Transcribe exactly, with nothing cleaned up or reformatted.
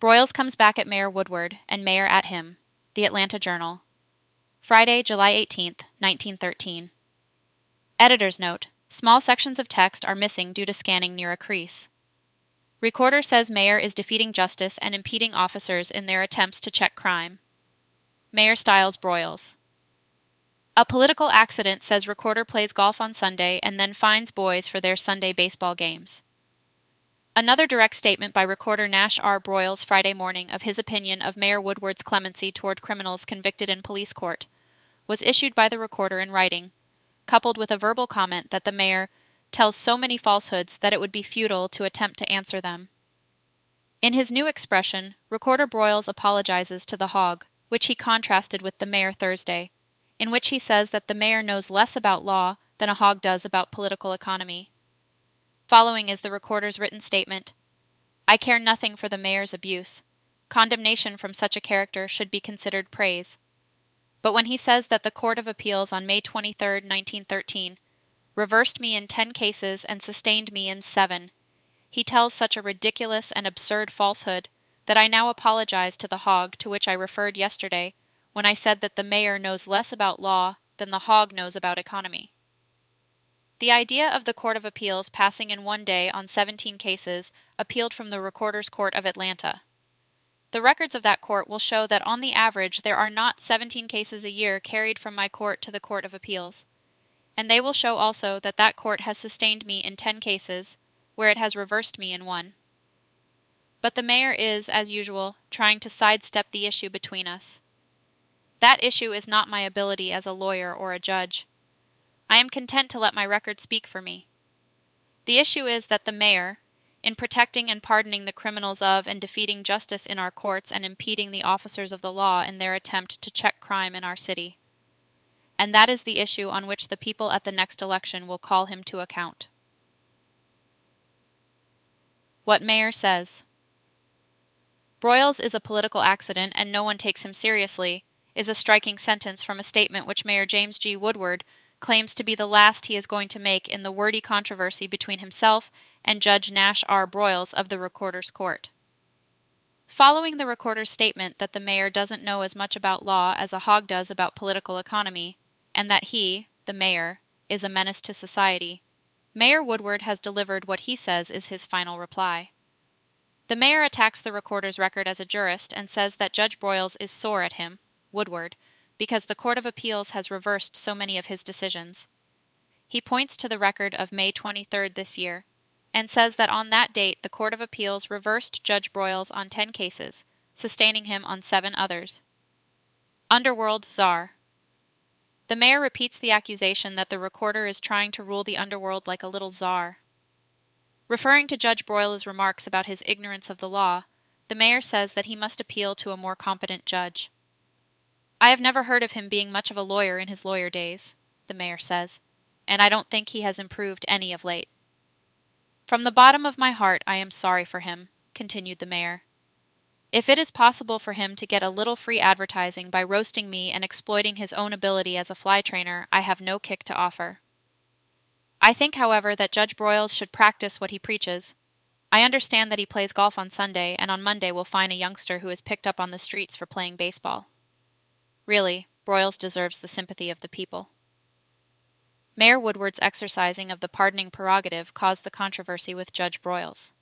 Broyles comes back at Mayor Woodward, and Mayor at him. The Atlanta Journal. Friday, July eighteenth, nineteen thirteen. Editor's note: small sections of text are missing due to scanning near a crease. Recorder says mayor is defeating justice and impeding officers in their attempts to check crime. Mayor styles Broyles. A political accident says recorder plays golf on Sunday and then fines boys for their Sunday baseball games. Another direct statement by recorder Nash R. Broyles Friday morning of his opinion of Mayor Woodward's clemency toward criminals convicted in police court was issued by the recorder in writing, coupled with a verbal comment that the mayor tells so many falsehoods that it would be futile to attempt to answer them. In his new expression, recorder Broyles apologizes to the hog, which he contrasted with the mayor Thursday, in which he says that the mayor knows less about law than a hog does about political economy. Following is the recorder's written statement: I care nothing for the mayor's abuse. Condemnation from such a character should be considered praise. But when he says that the Court of Appeals on May twenty-third, nineteen thirteen, reversed me in ten cases and sustained me in seven, he tells such a ridiculous and absurd falsehood that I now apologize to the hog to which I referred yesterday when I said that the mayor knows less about law than the hog knows about economy. The idea of the Court of Appeals passing in one day on seventeen cases appealed from the Recorder's Court of Atlanta. The records of that court will show that on the average there are not seventeen cases a year carried from my court to the Court of Appeals, and they will show also that that court has sustained me in ten cases, where it has reversed me in one. But the mayor is, as usual, trying to sidestep the issue between us. That issue is not my ability as a lawyer or a judge. I am content to let my record speak for me. The issue is that the mayor, in protecting and pardoning the criminals of and defeating justice in our courts and impeding the officers of the law in their attempt to check crime in our city. And that is the issue on which the people at the next election will call him to account. What Mayor Says. Broyles is a political accident and no one takes him seriously, is a striking sentence from a statement which Mayor James G. Woodward claims to be the last he is going to make in the wordy controversy between himself and Judge Nash R. Broyles of the Recorder's Court. Following the recorder's statement that the mayor doesn't know as much about law as a hog does about political economy, and that he, the mayor, is a menace to society, Mayor Woodward has delivered what he says is his final reply. The mayor attacks the recorder's record as a jurist and says that Judge Broyles is sore at him, Woodward, because the Court of Appeals has reversed so many of his decisions. He points to the record of May twenty-third this year, and says that on that date the Court of Appeals reversed Judge Broyles on ten cases, sustaining him on seven others. Underworld Czar. The mayor repeats the accusation that the recorder is trying to rule the underworld like a little czar. Referring to Judge Broyles' remarks about his ignorance of the law, the mayor says that he must appeal to a more competent judge. I have never heard of him being much of a lawyer in his lawyer days, the mayor says, and I don't think he has improved any of late. From the bottom of my heart I am sorry for him, continued the mayor. If it is possible for him to get a little free advertising by roasting me and exploiting his own ability as a fly trainer, I have no kick to offer. I think, however, that Judge Broyles should practice what he preaches. I understand that he plays golf on Sunday, and on Monday will fine a youngster who is picked up on the streets for playing baseball. Really, Broyles deserves the sympathy of the people. Mayor Woodward's exercising of the pardoning prerogative caused the controversy with Judge Broyles.